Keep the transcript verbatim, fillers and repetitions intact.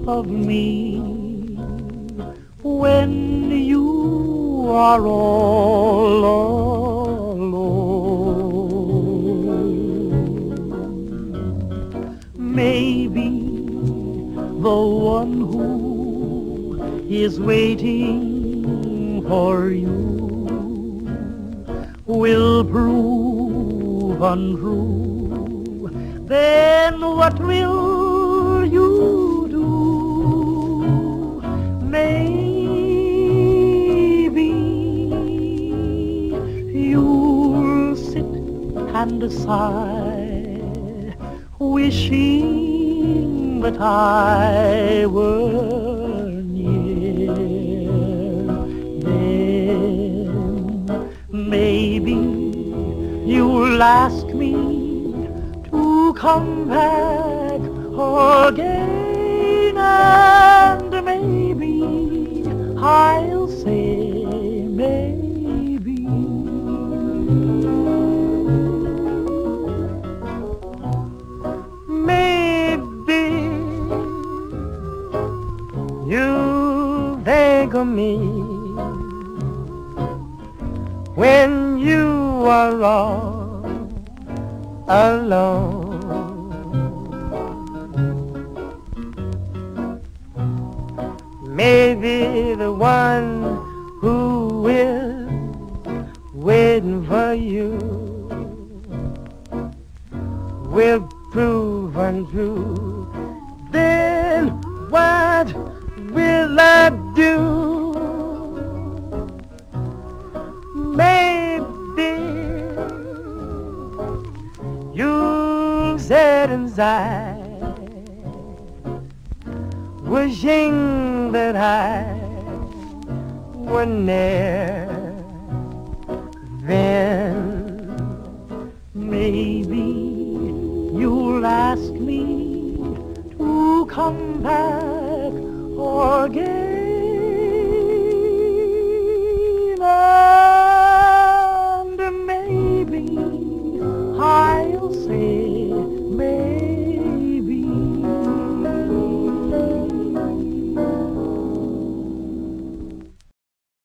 of me when you are all alone. Maybe the one who is waiting for you will prove untrue. Then what will you do? Maybe you'll sit and sigh, wishing that I were near. Then maybe you'll ask me to come back again, and maybe I'll say maybe. Maybe you think of me when you are all alone. Maybe the one who is waiting for you will prove untrue. Then what will I do? Maybe you sit inside, wishing that I were near. Then maybe you'll ask me to come back again.